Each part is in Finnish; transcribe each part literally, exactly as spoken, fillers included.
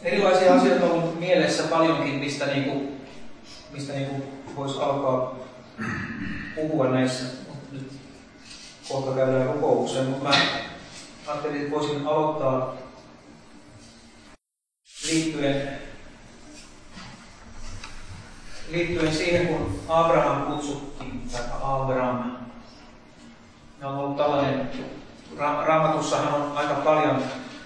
erilaisia asioita on ollut mielessä paljonkin, mistä, niinku, mistä niinku voisi alkaa puhua näissä. Nyt kohta käydään rukoukseen, mutta mä ajattelin, että voisin aloittaa liittyen, liittyen siihen, kun Abraham kutsuttiin, tai Abraham. On ollut tällainen, ra- Raamatussahan on aika paljon,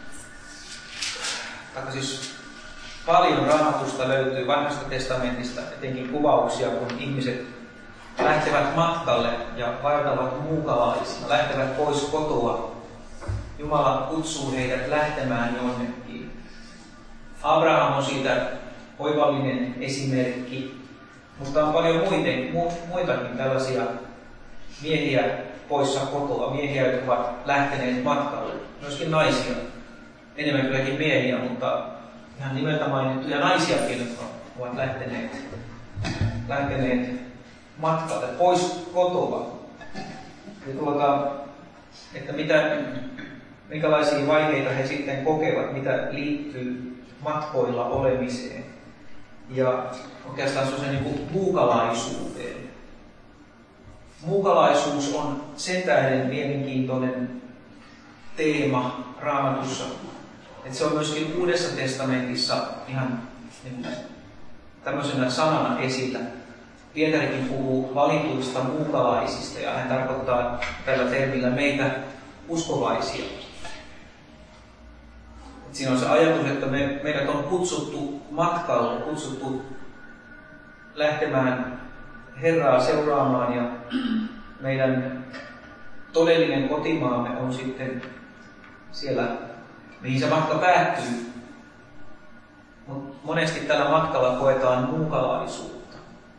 tai siis paljon Raamatusta löytyy Vanhasta testamentista, etenkin kuvauksia, kun ihmiset lähtevät matkalle ja vaeltavat muukalaisina, lähtevät pois kotoa. Jumala kutsuu heidät lähtemään jonnekin. Abraham on siitä oivallinen esimerkki, mutta on paljon muiden, mu, muitakin tällaisia miehiä poissa kotoa, miehiä, jotka ovat lähteneet matkalle. Myöskin naisia, enemmän kylläkin miehiä, mutta ihan nimeltä mainittuja naisiakin, jotka ovat lähteneet, lähteneet matkalle pois kotoa. Ja tuota, että mitä, minkälaisia vaiheita he sitten kokevat, mitä liittyy matkoilla olemiseen ja oikeastaan sellaisen niin kuin muukalaisuuteen. Muukalaisuus on sen tähden mielenkiintoinen teema Raamatussa, että se on myöskin Uudessa testamentissa ihan niin kuin tämmöisenä sanana esillä. Pietarikin puhuu valituista muukalaisista ja hän tarkoittaa tällä termillä meitä uskovaisia. Et siinä on se ajatus, että me, meidät on kutsuttu matkalle, kutsuttu lähtemään Herraa seuraamaan ja meidän todellinen kotimaamme on sitten siellä, mihin se matka päättyy. Mut monesti tällä matkalla koetaan muukalaisuutta.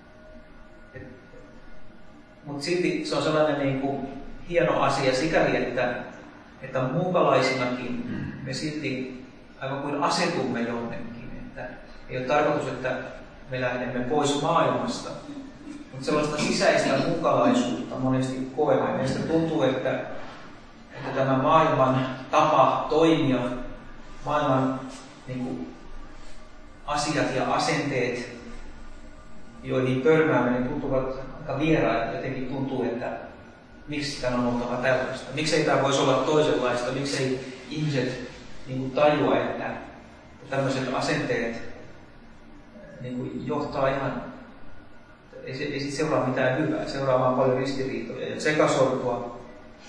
Mutta silti se on sellainen niin kuin hieno asia sikäli, että, että muukalaisinakin me silti aivan kuin asetumme jonnekin. Että ei ole tarkoitus, että me lähdemme pois maailmasta, mutta sellaista sisäistä muukalaisuutta monesti koemme. Meistä tuntuu, että, että tämä maailman tapa toimia, maailman niin kuin, asiat ja asenteet, joihin törmäämme, niin tuntuvat aika vieraita. Jotenkin tuntuu, että miksi tämä on oltava tällaista. Miksei tämä voisi olla toisenlaista. Miksei ihmiset niin kuin, tajua, että tämmöiset asenteet niin kuin, johtaa ihan, ei, se, ei seuraa mitään hyvää. Seuraa vaan paljon ristiriitoja ja sekasortoa.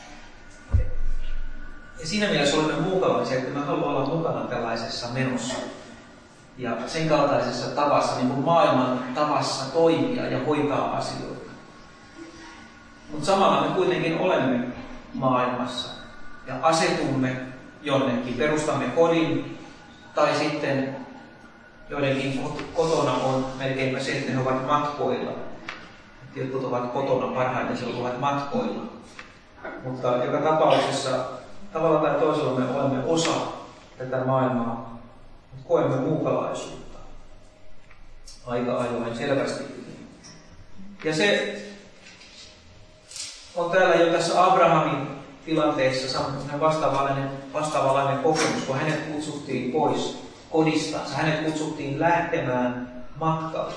Ja siinä mielessä olemme muukalaisia, että me haluamme olla mukana tällaisessa menossa. Ja sen kaltaisessa tavassa, niin kuin maailman tavassa toimia ja hoitaa asioita. Mutta samalla me kuitenkin olemme maailmassa ja asetumme jonnekin, perustamme kodin tai sitten joidenkin kotona on melkeinpä se, että he ovat matkoilla. Jotkut ovat kotona parhaiten, silloin ovat matkoilla. Mutta joka tapauksessa tavalla tai toisella me olemme osa tätä maailmaa. Koemme muukalaisuutta aika ajoin selvästi. Ja se on täällä jo tässä Abrahamin tilanteessa vastaavanlainen, vastaavanlainen kokemus, kun hänet kutsuttiin pois kodistansa. Hänet kutsuttiin lähtemään matkalle.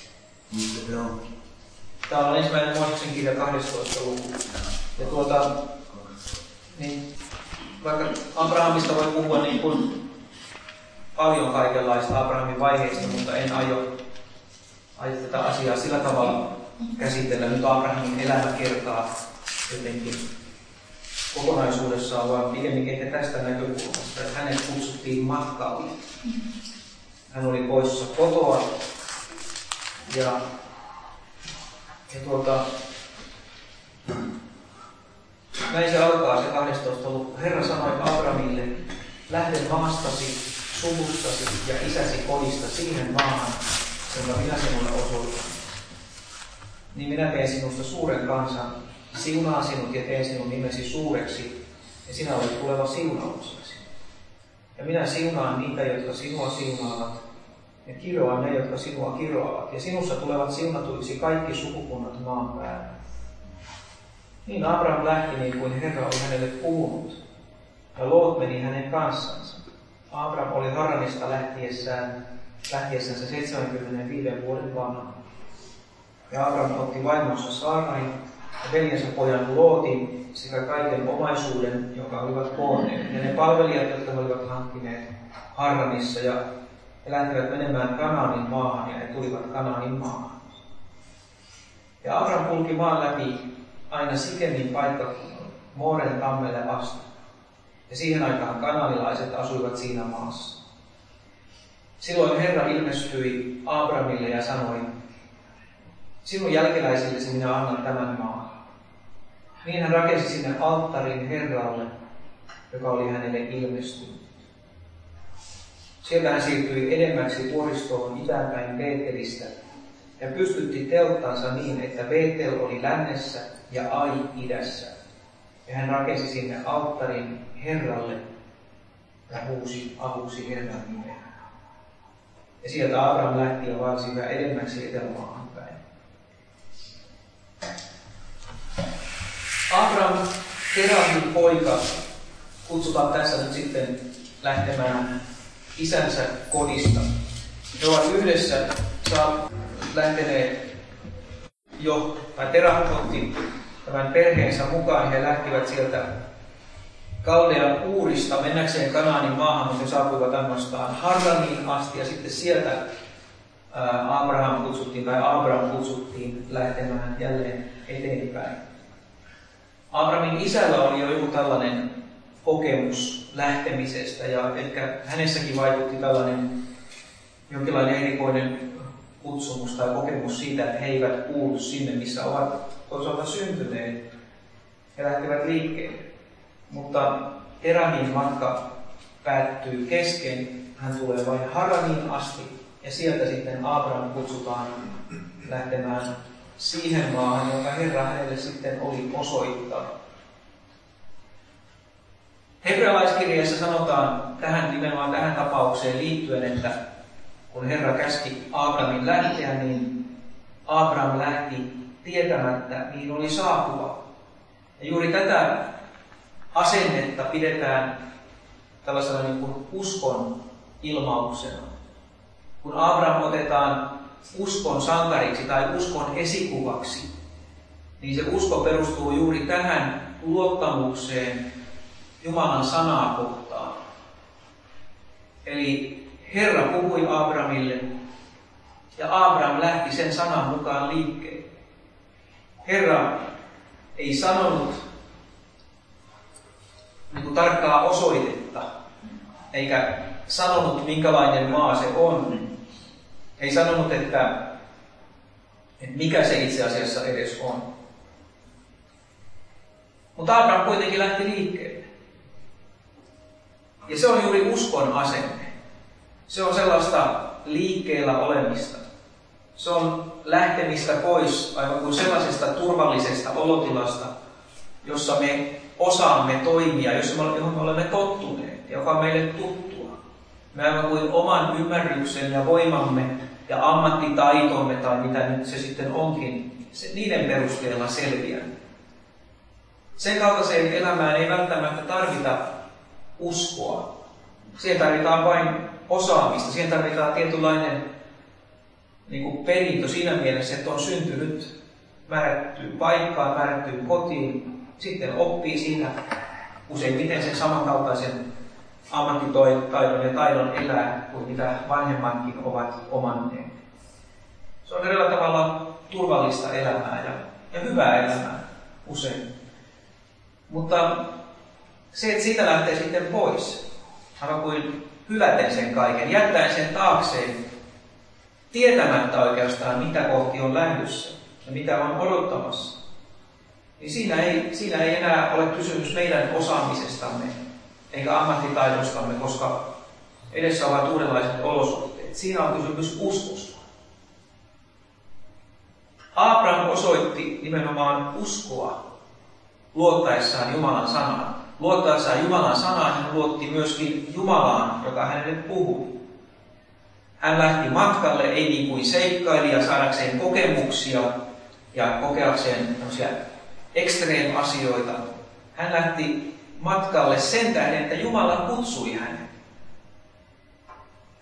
Täällä on ensimmäinen Mooseksen kirja kahdestoista luku. Ja tuota, niin, vaikka Abrahamista voi puhua niin kuin paljon kaikenlaista Abrahamin vaiheista, mutta en aio, aio tätä asiaa sillä tavalla käsitellä. Nyt Abrahamin elämäkertaa jotenkin kokonaisuudessaan, vaan pikemminkin ehkä tästä näkökulmasta, että hänet kutsuttiin matkalle. Hän oli poissa kotoa ja, ja tuota, näin se alkaa se kahdestoista luku. Herra sanoi Abrahamille, lähde maastasi, suvustasi ja isäsi kodista siihen maahan, jonka minä sinulle osoitan. Niin minä teen sinusta suuren kansan, siunaan sinut ja teen sinun nimesi suureksi, ja sinä olet tuleva siunauksesi. Ja minä siunaan niitä, jotka sinua siunaavat, ja kiroan ne, jotka sinua kiroavat, ja sinussa tulevat siunatuiksi kaikki sukukunnat maan päällä. Niin Abraham lähti niin kuin Herra oli hänelle puhunut, ja Loot meni hänen kanssansa. Abraham oli Harranista lähtiessään, lähtiessänsä seitsemänkymmentäviisi vuoden vanha. Ja Abraham otti vaimonsa Saarai ja veljensä pojan Lootin sekä kaiken omaisuuden, joka olivat koonneet. Ja ne palvelijat, jotka he olivat hankkineet Harranissa, ja he lähtivät menemään Kanaanin maahan, ja he tulivat Kanaanin maahan. Ja Abraham kulki maan läpi aina Sikemin paikkakunnalle, Mooren tammelle asti. Ja siihen aikaan kanaanilaiset asuivat siinä maassa. Silloin Herra ilmestyi Abrahamille ja sanoi, sinun jälkeläisillesi minä annan tämän maan. Niin hän rakensi sinne alttarin Herralle, joka oli hänelle ilmestynyt. Sieltä hän siirtyi edemmäksi vuoristoon itäänpäin Beetelistä ja pystytti telttansa niin, että Beetel oli lännessä ja Ai idässä. Ja hän rakensi sinne alttarin Herralle ja huusi avuksi Herran nimeä. Ja sieltä Abraham lähti ja vaelsi yhä edemmäksi etelämaahan päin. Abraham, Terahin poika, kutsutaan tässä nyt sitten lähtemään isänsä kodista. He ovat yhdessä saa lähteneet jo, tai Terah otti tämän perheensä mukaan. He lähtivät sieltä Kaldean Uurista mennäkseen Kanaanin maahan, mutta he saapuivat ainoastaan Harraniin asti, ja sitten sieltä Abraham kutsuttiin, tai Abraham kutsuttiin lähtemään jälleen eteenpäin. Abrahamin isällä oli jo joku tällainen kokemus lähtemisestä, ja ehkä hänessäkin vaikutti tällainen jonkinlainen erikoinen kutsumus tai kokemus siitä, että he eivät kuulu sinne, missä ovat toisaalta syntyneet. He lähtevät liikkeelle. Mutta Terahin matka päättyy kesken. Hän tulee vain Haraniin asti, ja sieltä sitten Abraham kutsutaan lähtemään siihen maahan, jonka Herra hänelle sitten oli osoittaa. Hebrealaiskirjeessä sanotaan tähän, nimenomaan tähän tapaukseen liittyen, että kun Herra käski Abrahamin lähteä, niin Abraham lähti tietämättä, mihin oli saapuva. Ja juuri tätä asennetta pidetään tällaisena niin kuin uskon ilmauksena. Kun Abraham otetaan uskon sankariksi tai uskon esikuvaksi, niin se usko perustuu juuri tähän luottamukseen Jumalan sanaa kohtaan. Eli Herra puhui Abrahamille, ja Abraham lähti sen sanan mukaan liikkeelle. Herra ei sanonut niin kuin tarkkaa osoitetta, eikä sanonut, minkälainen maa se on. Ei sanonut, että, että mikä se itse asiassa edes on. Mutta Abraham kuitenkin lähti liikkeelle. Ja se on juuri uskon asenne. Se on sellaista liikkeellä olemista. Se on lähtemistä pois aivan kuin sellaisesta turvallisesta olotilasta, jossa me osaamme toimia, johon me olemme tottuneet, joka on meille tuttua. Me aivan kuin oman ymmärryksen ja voimamme ja ammattitaitomme, tai mitä nyt se sitten onkin, se, niiden perusteella selviää. Sen kaltaiseen elämään ei välttämättä tarvita uskoa. Siihen tarvitaan vain osaamista. Siihen tarvitaan tietynlainen niin kuin perintö siinä mielessä, että on syntynyt määrättyyn paikkaan, määrättyyn kotiin. Sitten oppii siinä useimmiten sen samankaltaisen ammattitaidon ja taidon elää kuin mitä vanhemmatkin ovat omanneet. Se on eräällä tavalla turvallista elämää ja, ja hyvää elämää usein. Mutta se, että siitä lähtee sitten pois, aivan kuin hyläten sen kaiken, jättäen sen taakseen, tietämättä oikeastaan mitä kohti on lähdössä ja mitä on odottamassa, niin siinä ei, siinä ei enää ole kysymys meidän osaamisestamme eikä ammattitaidostamme, koska edessä ovat uudenlaiset olosuhteet. Siinä on kysymys uskosta. Abraham osoitti nimenomaan uskoa luottaessaan Jumalan sanaan. Luottaessaan Jumalan sanaan hän luotti myöskin Jumalaan, joka hänelle puhui. Hän lähti matkalle, ei niin kuin seikkailija saadakseen kokemuksia ja kokeakseen tämmöisiä extreme-asioita. Hän lähti matkalle sen tähden, että Jumala kutsui hänet.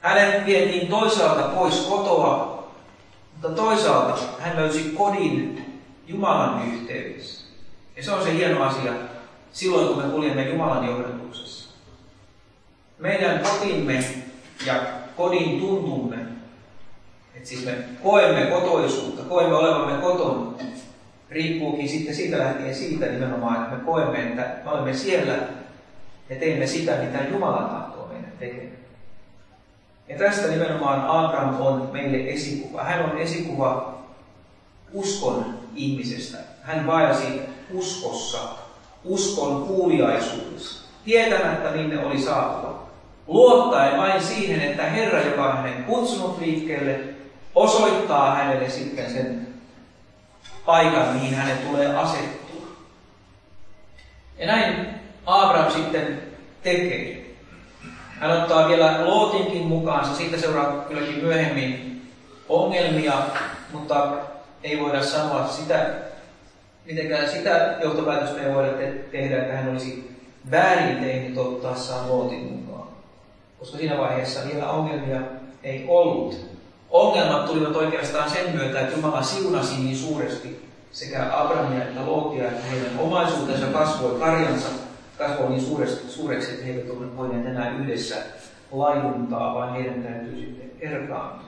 Hänet vietiin toisaalta pois kotoa, mutta toisaalta hän löysi kodin Jumalan yhteydessä. Ja se on se hieno asia silloin, kun me kuljemme Jumalan johdatuksessa. Meidän kotimme ja kodin tuntumme, että siis me koemme kotoisuutta, koemme olevamme kotona, riippuukin sitten siitä lähtien siitä nimenomaan, että me koemme, että me olemme siellä ja teemme sitä, mitä Jumala tahtoo meidän tekemään. Ja tästä nimenomaan Abraham on meille esikuva. Hän on esikuva uskon ihmisestä. Hän vaelsi uskossa, uskon kuuliaisuudessa, tietämättä minne oli saapuva. Luottaen vain siihen, että Herra, joka on hänen kutsunut liikkeelle, osoittaa hänelle sitten sen paikan, mihin hänen tulee asettua. Ja näin Abraham sitten tekee. Hän ottaa vielä Lootinkin mukaansa, siitä seuraa kylläkin myöhemmin ongelmia, mutta ei voida sanoa sitä, mitenkään sitä johtopäätöstä ei voida te- tehdä, että hän olisi väärin tehnyt ottaessaan Lootin mukaan. Koska siinä vaiheessa vielä ongelmia ei ollut. Ongelmat tulivat oikeastaan sen myötä, että Jumala siunasi niin suuresti sekä Abrahamia että Lootia, että heidän omaisuutensa kasvoi, karjansa kasvoi niin suureksi, suureksi, että he eivät ole voineet enää yhdessä laiduntaa, vaan heidän täytyy sitten erkaantua.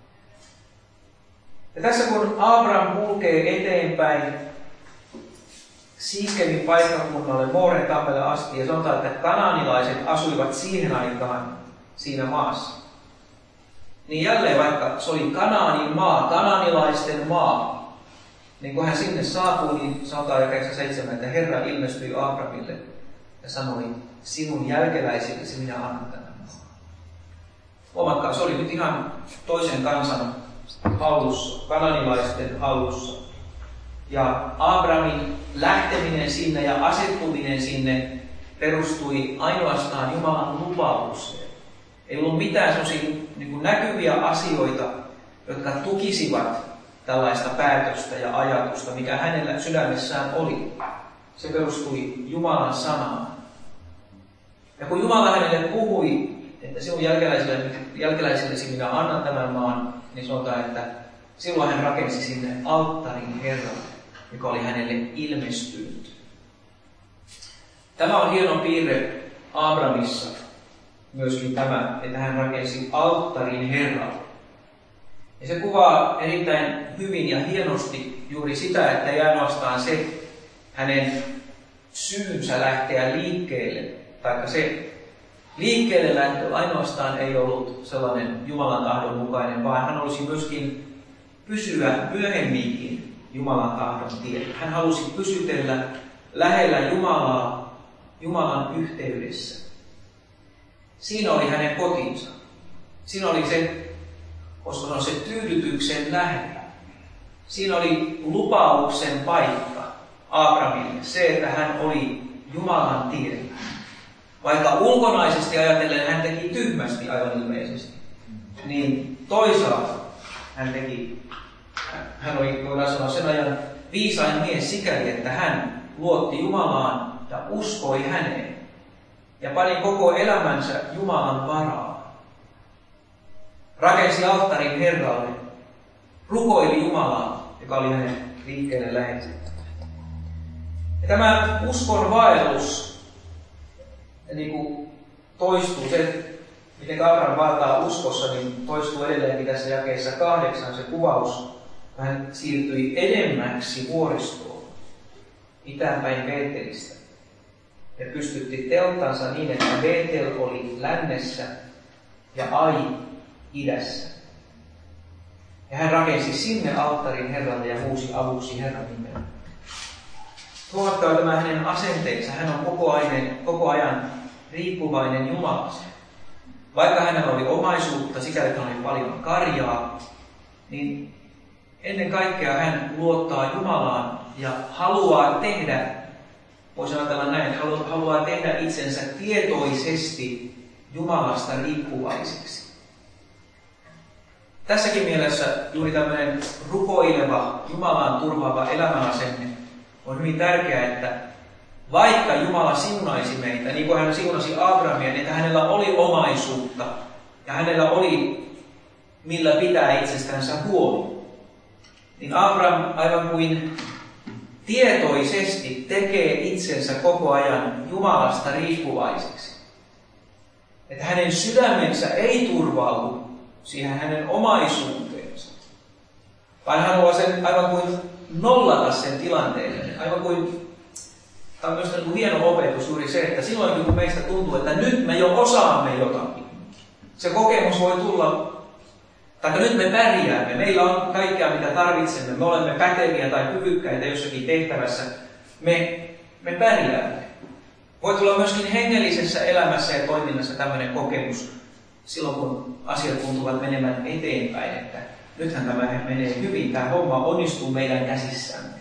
Ja tässä kun Abraham kulkee eteenpäin Siikemin paikkakunnalle Mooren tammelle asti, ja sanotaan, että kanaanilaiset asuivat siihen aikaan siinä maassa, niin jälleen vaikka se oli Kanaanin maa, kanaanilaisten maa, niin kun hän sinne saapui, niin sanotaan jakeessa seitsemän, että Herra ilmestyi Abrahamille ja sanoi, sinun jälkeläisillesi minä annan tämän maan. Huomatkaa, se oli nyt ihan toisen kansan hallussa, kanaanilaisten hallussa. Ja Abrahamin lähteminen sinne ja asettuminen sinne perustui ainoastaan Jumalan lupaukseen. Ei ollut mitään sellaisia niin kuin näkyviä asioita, jotka tukisivat tällaista päätöstä ja ajatusta, mikä hänellä sydämessään oli. Se perustui Jumalan sanaan. Ja kun Jumala hänelle puhui, että sinun jälkeläisillesi minä annan tämän maan, niin sanotaan, että silloin hän rakensi sinne alttarin Herralle, joka oli hänelle ilmestynyt. Tämä on hieno piirre Abrahamissa, myöskin tämä, että hän rakensi alttarin Herralle. Ja se kuvaa erittäin hyvin ja hienosti juuri sitä, että ei ainoastaan se hänen syynsä lähteä liikkeelle, taikka se liikkeelle lähtö ainoastaan ei ollut sellainen Jumalan tahdon mukainen, vaan hän olisi myöskin pysyä myöhemminkin Jumalan tahdon tiellä. Hän halusi pysytellä lähellä Jumalaa, Jumalan yhteydessä. Siinä oli hänen kotinsa. Siinä oli se, koska on se tyydytyksen lähde. Siinä oli lupauksen paikka Abrahamille, se, että hän oli Jumalan tiellä. Vaikka ulkonaisesti ajatellen hän teki tyhmästi aivan ilmeisesti, niin toisaalta hän teki, hän oli, voidaan sanoa, sen ajan viisain mies sikäli, että hän luotti Jumalaan ja uskoi häneen ja pani koko elämänsä Jumalan varaan. Rakensi alttarin Herralle, rukoili Jumalaa, joka oli hänen liikkeelle lähetetty. Ja tämä uskon vaellus niin kuin toistuu, se miten Abraham vaeltaa uskossa, niin toistuu edelleenkin tässä jakeessa kahdeksan se kuvaus. Hän siirtyi edemmäksi vuoristoon, itäänpäin Beetelistä, ja pystytti telttansa niin, että Beetel oli lännessä ja Ai idässä. Ja hän rakensi sinne alttarin Herralle ja huusi avuksi Herran nimellä. Huomatkaa tämä hänen asenteensa. Hän on koko ajan, koko ajan riippuvainen Jumalasta. Vaikka hänellä oli omaisuutta, sikäli että oli paljon karjaa, niin ennen kaikkea hän luottaa Jumalaan ja haluaa tehdä, voisi ajatella näin, haluaa tehdä itsensä tietoisesti Jumalasta riippuvaiseksi. Tässäkin mielessä juuri tämmöinen rukoileva, Jumalaan turvaava elämänasenne on hyvin tärkeää, että vaikka Jumala siunaisi meitä, niin kuin hän siunasi Abrahamia, niin että hänellä oli omaisuutta, ja hänellä oli millä pitää itsestänsä huoli, niin Abraham aivan kuin tietoisesti tekee itsensä koko ajan Jumalasta riippuvaiseksi. Että hänen sydämensä ei turvaudu siihen hänen omaisuuteensa, vaan hän haluaa sen aivan kuin nollata sen tilanteen. Aivan kuin, tämä on myös niin hieno opetus juuri se, että silloin kun meistä tuntuu, että nyt me jo osaamme jotakin, se kokemus voi tulla, tai nyt me pärjäämme, meillä on kaikkea mitä tarvitsemme, me olemme päteviä tai kyvykkäitä jossakin tehtävässä, me, me pärjäämme. Voi tulla myöskin hengellisessä elämässä ja toiminnassa tämmöinen kokemus silloin, kun asiat tuntuvat menemään eteenpäin, että nythän tämä menee hyvin, tämä homma onnistuu meidän käsissämme.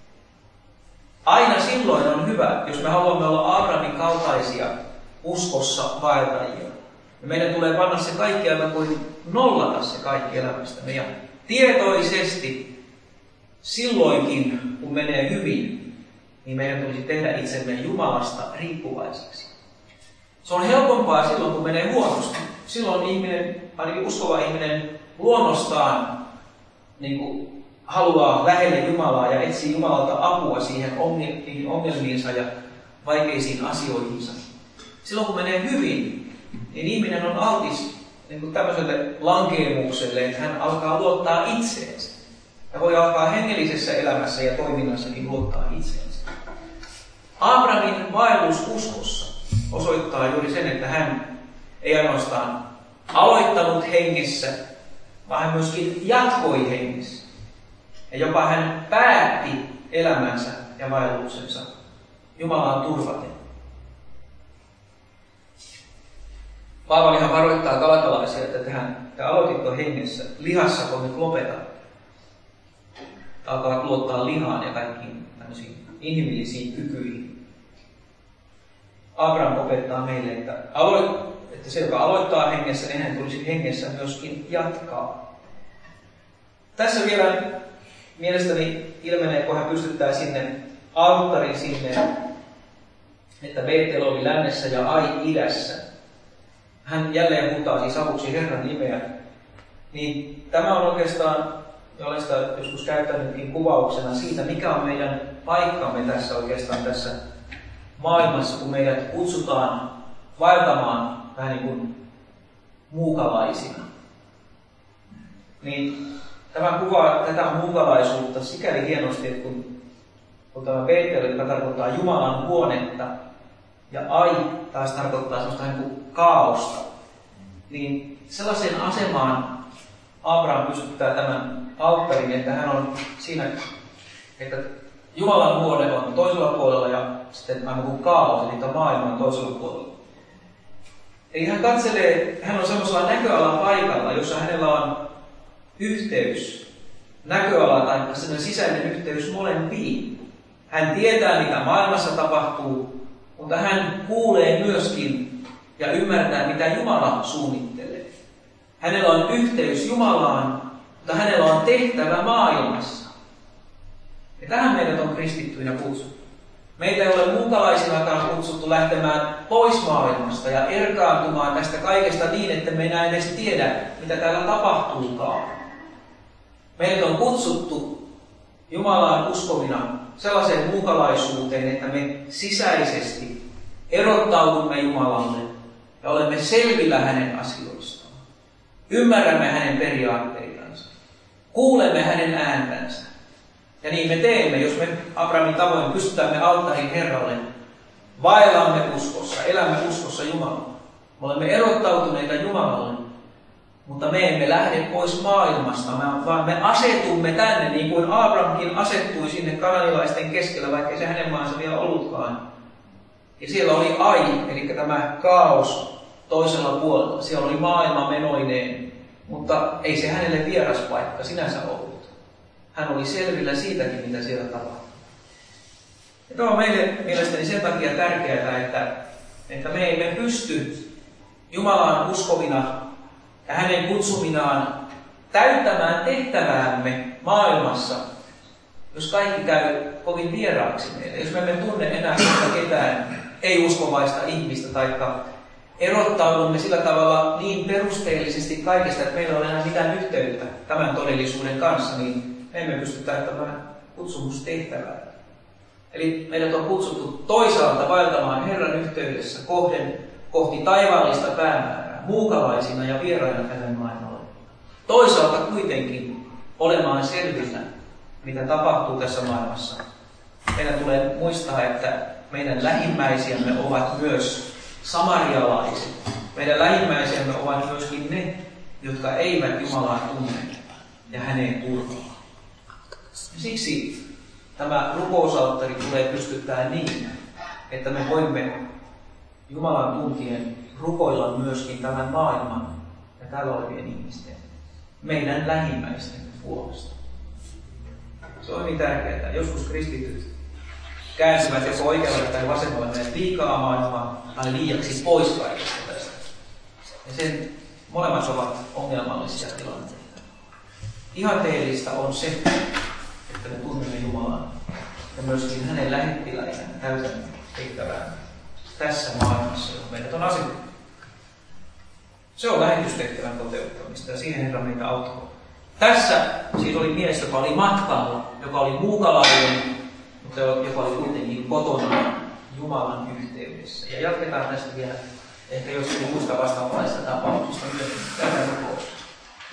Aina silloin on hyvä, jos me haluamme olla Abrahamin kaltaisia uskossa vaeltajia. Meidän tulee panna se kaikki aivan kuin nollata se kaikki elämästämme. Ja tietoisesti silloinkin, kun menee hyvin, niin meidän tulisi tehdä itsemme Jumalasta riippuvaisiksi. Se on helpompaa silloin, kun menee huonosti. Silloin ihminen, ainakin uskova ihminen, luonnostaan niin kuin haluaa lähelle Jumalaa ja etsii Jumalalta apua siihen ongelmiinsa ja vaikeisiin asioihinsa. Silloin, kun menee hyvin, niin ihminen on altis niin kuin tämmöiselle lankeemukselle, että hän alkaa luottaa itseensä. Ja voi alkaa hengellisessä elämässä ja toiminnassakin luottaa itseensä. Abrahamin vaellus uskossa osoittaa juuri sen, että hän ei ainoastaan aloittanut hengessä, vaan hän myöskin jatkoi hengessä. Ja jopa hän päätti elämänsä ja vaelluksensa Jumalaan turvaten. Paavalihan varoittaa galatalaisia, että tähän, te aloititte hengessä, lihassa kun nyt lopetat. Alkavat luottaa lihaan ja kaikkiin tämmöisiin inhimillisiin kykyihin. Abraham opettaa meille, että, aloit, että se, joka aloittaa hengessä, niin hän tulisi hengessä myöskin jatkaa. Tässä vielä mielestäni ilmenee, kun hän pystyttää sinne alttarin sinne, että Beetel oli lännessä ja Ai idässä. Hän jälleen huutaa siis avuksi Herran nimeä. Niin tämä on oikeastaan, ja olen sitä joskus käyttänytkin kuvauksena siitä, mikä on meidän paikkamme tässä oikeastaan tässä maailmassa, kun meidät kutsutaan vaeltamaan vähän niin kuin muukalaisina. Niin tämä kuvaa tätä muukalaisuutta sikäli hienosti, että kun, kun tämä Beetel, joka tarkoittaa Jumalan huonetta, ja Ai taas tarkoittaa sellaista niin kuin kaaosta, niin sellaiseen asemaan Abraham pystyttää tämän alttarin, että hän on siinä, että Jumalan huone on toisella puolella ja sitten aivan kuin kaaos, eli maailma on toisella puolella. Eli hän katselee, hän on semmoisella näköalan paikalla, jossa hänellä on yhteys, näköala tai sellainen sisäinen yhteys molempiin. Hän tietää, mitä maailmassa tapahtuu, mutta hän kuulee myöskin ja ymmärtää, mitä Jumala suunnittelee. Hänellä on yhteys Jumalaan, mutta hänellä on tehtävä maailmassa. Ja tähän meidät on kristittyinä kutsuttu. Meitä ei ole muukalaisinakaan kutsuttu lähtemään pois maailmasta ja erkaantumaan tästä kaikesta niin, että me enää edes tiedä, mitä täällä tapahtuukaan. Meidät on kutsuttu Jumalaan uskovina sellaiseen muukalaisuuteen, että me sisäisesti erottaudumme Jumalalle ja olemme selvillä hänen asioistaan. Ymmärrämme hänen periaatteitansa. Kuulemme hänen ääntänsä. Ja niin me teemme, jos me Abrahamin tavoin pystytämme alttarin Herralle, vaellaamme uskossa, elämme uskossa Jumalaan. Me olemme erottautuneita Jumalalle, mutta me emme lähde pois maailmasta, vaan me asetumme tänne, niin kuin Abrahamkin asettui sinne kananilaisten keskellä, vaikka se hänen maansa vielä ollutkaan. Ja siellä oli Ai, eli tämä kaos toisella puolella. Siellä oli maailma menoineen, mutta ei se hänelle vieras paikka sinänsä ollut. Hän oli selvillä siitäkin, mitä siellä tapahtui. Ja tämä on meille mielestäni sen takia tärkeää, että, että me emme pysty Jumalaan uskovina ja hänen kutsuminaan täyttämään tehtäväämme maailmassa, jos kaikki käy kovin vieraaksi meille. Jos me emme tunne enää ketään ei-uskovaista ihmistä tai erottaudumme sillä tavalla niin perusteellisesti kaikesta, että meillä ei ole enää mitään yhteyttä tämän todellisuuden kanssa, niin me emme pysty täyttämään kutsumustehtävää. Eli meidät on kutsuttu toisaalta vaeltamaan Herran yhteydessä kohden kohti taivaallista päämäärää, muukalaisina ja vieraina tälle maailmalle. Toisaalta kuitenkin olemaan selvillä, mitä tapahtuu tässä maailmassa. Meidän tulee muistaa, että meidän lähimmäisiämme ovat myös samarialaiset. Meidän lähimmäisiämme ovat myöskin ne, jotka eivät Jumalaa tunne ja häneen turvaa. Siksi tämä rukousalttari tulee pystyttää niin, että me voimme Jumalan tuntien rukoilla myöskin tämän maailman ja täällä olevien ihmisten, meidän lähimmäisten puolesta. Se on niin tärkeää. Joskus kristityt käänsivät joko oikealle tai vasemmalle meidän liikaa maailmaa tai liiaksi pois kaikesta tästä. Ja sen molemmat ovat ongelmallisia tilanteita. Ihanteellista on se, että me tunnemme Jumalan ja myöskin hänen lähettiläinen täytämme tehtävään tässä maailmassa, johon meidät on asetettu. Se on lähetystehtävän toteuttamista ja siihen Herra meitä auttoi. Tässä siis oli mies, joka oli matkalla, joka oli muukalainen, mutta joka oli kuitenkin kotona Jumalan yhteydessä. Ja jatketaan tästä vielä ehkä jossakin muista vastaavalaisista tapauksista myöskin tätä rukousta.